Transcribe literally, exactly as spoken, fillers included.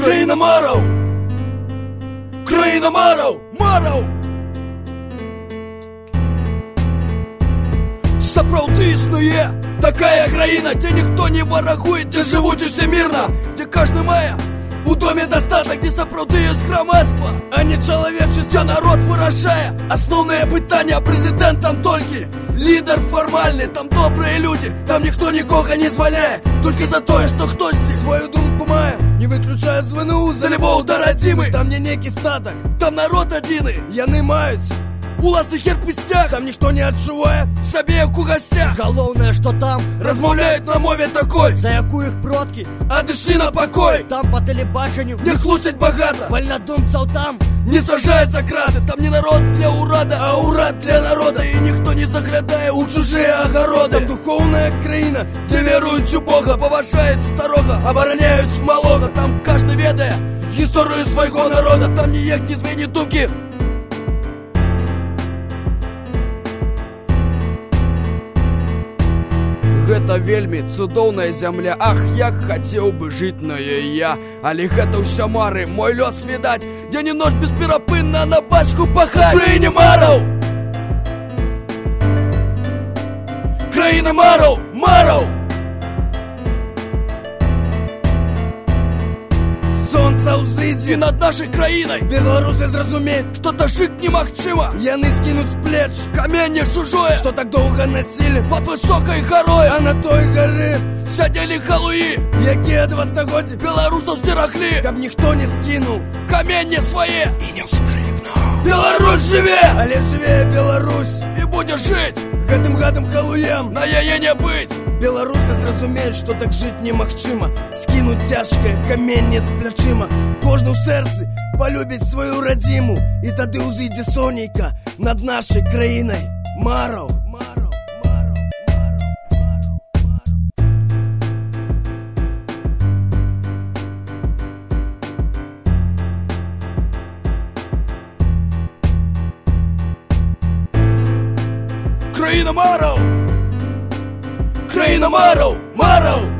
Країна Маров! Країна Маров! Маров! Сапраўды існуе такая краіна, дзе ніхто не варагуе, дзе жывуць усе мірна, дзе кожны мае у доме дастатак, дзе сапраўды ёсць грамадства, а не чалавечасць, дзе народ вырашае асноўныя пытанні, а прэзідэнт там толькі лідар фармальны, там добрыя людзі, там ніхто нікога не зваляе, толькі за тое, што хтосьці сваю думку мае. Не выключаюць з ВНУ за любоў да радзімы, там не некі статак, там народ адзіны, яны маюць уласны герб і сцяг, там ніхто не адчувае сабе як у гасцях. Галоўнае, што там размаўляюць на мове такой, за якую іх продкі адышлі на пакой. Там па тэлебачанню не хлусяць багата, вальнадумцаў там не сажаюць за краты. Там не народ для ўрада, а ўрад для народа, і ніхто не заглядае ў чужыя агароды. Там духоўная краіна, дзе веруюць у Бога, паважаюць старога, абараняюць малога. Там кожны ведае гісторыю свайго народа, там ніяк не зменіць думкі. Гэта вельмі цудоўная зямля, ах, як хацеў бы жыць на яе. Але гэта ўсё мары, мой лёс відаць, дзень і ноч бесперапынна на бацьку пахаць. Краіне Мараў! Краіна Мараў! Мараў! Сонца ўзыдзе над нашай краінай, беларусы зразумеюць, што дажыць немагчыма. Яны скінуць з плеч каменне чужое, што так доўга насілі пад высокай гарой. А на той гары сядзелі халуі, якія дваццагоддзі беларусаў сцераглі, каб ніхто не скінуў каменне свае і не ўскрыкнуў. Беларусь жыве, але жыве Беларусь і будзе жыць гэтым гадам халуем, на яе не быць. Беларусы зразумеюць, што так жыць немагчыма, скінуць цяжкае каменне з плячыма. Кожны ў сэрцы палюбіць сваю радзіму, і тады ўзыдзе сонейка над нашай краінай. Мараў! Мараў! Мараў! Мараў! Мараў! Країна Маров! Країна Маров! Маров!